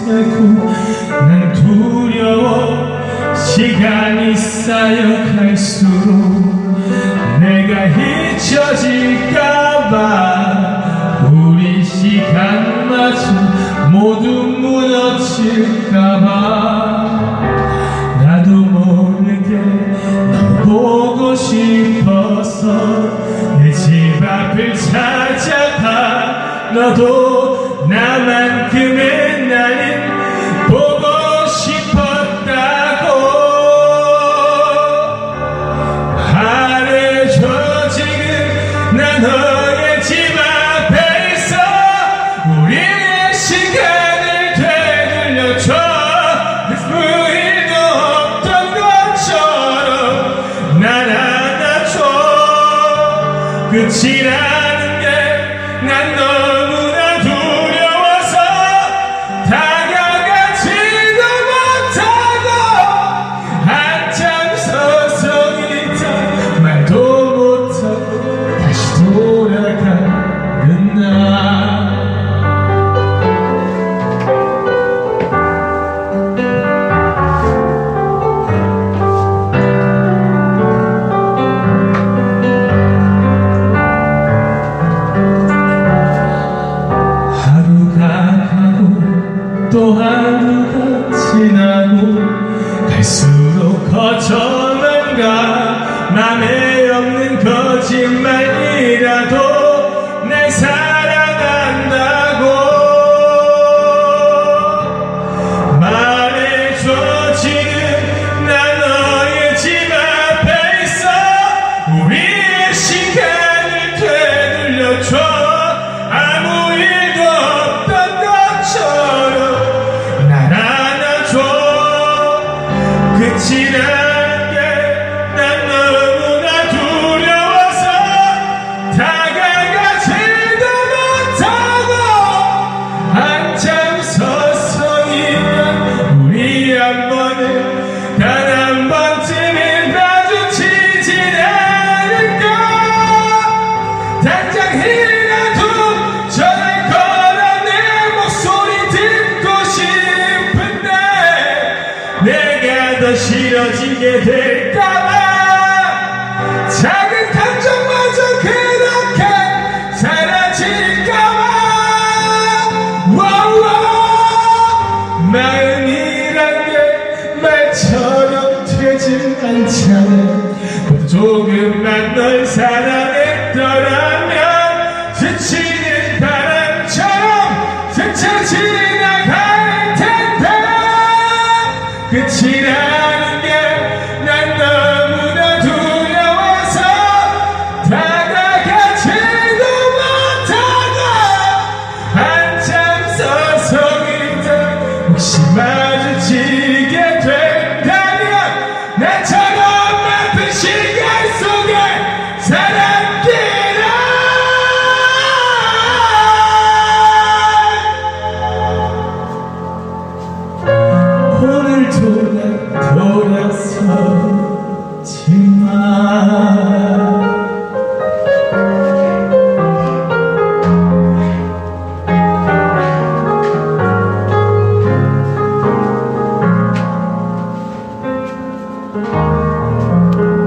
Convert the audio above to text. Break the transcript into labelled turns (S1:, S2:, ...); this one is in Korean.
S1: 않고 난 두려워. 시간이 쌓여갈수록 내가 잊혀질까봐 우리 시간마저 모두 무너질까봐 나도 모르게 너 보고 싶어서 내 집 앞을 찾아가. 너도 나만큼의 나는 보고 싶었다고 말해줘. 지금 나 너의 집 앞에 있어. 우리의 시간을 되돌려줘. 일도 없던 것처럼 날 안아줘. 끝이라는 게 난 너무나 두려워서 다가가지도 못하고 한참 서성이다 말도 못하고 다시 돌아가는 나. 또 하루가 지나고 갈수록 커져만 가. 맘에 없는 거짓말이라도 날 사랑한다고 말해줘. 지금 난 너의 집 앞에 있어. 우리의 시간을 되돌려줘. 아무 일도 없던 것처럼 끝이라는 게 난 너무나 두려워서 다가가지도 못하고 한참 서성이면 우리 한 번은 단 한 번쯤은 마주치지 않을까. 당장이라도 전화 걸어 내 목소리 듣고 싶은데 내가 더 싫어지게 될까봐 작은 감정마저 그렇게 사라질까봐. 마음이란 게 말처럼 되질 않잖아. 조금만 널 사랑했더라.